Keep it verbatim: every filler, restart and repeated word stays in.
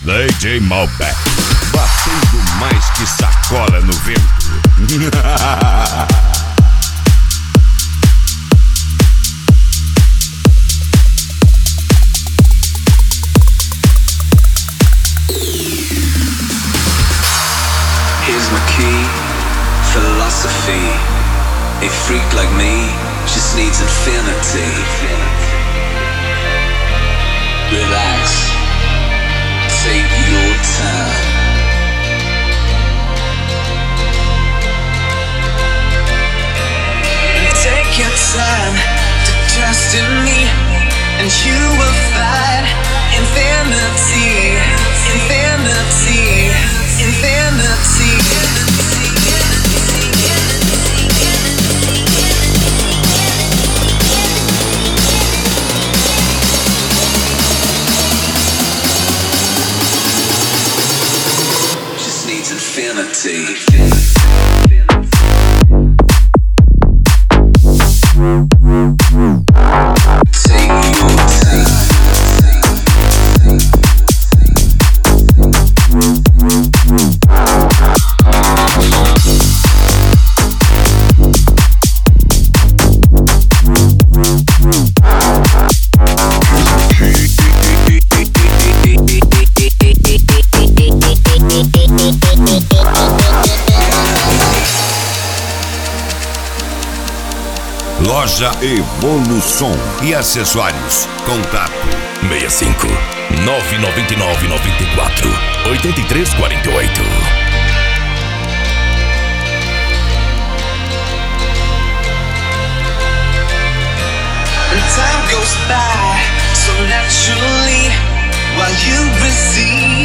D J Malbec, batendo mais que sacola no vento. Here's my key, philosophy. A freak like me just needs infinity. Relax, take your time. Take your time to trust in me, and you will find infinity, infinity, infinity. Just needs infinity. Loja Evolução e acessórios. Contato sessenta e cinco, nove nove nove nove quatro, oito três quatro oito. And time goes by so naturally while you receive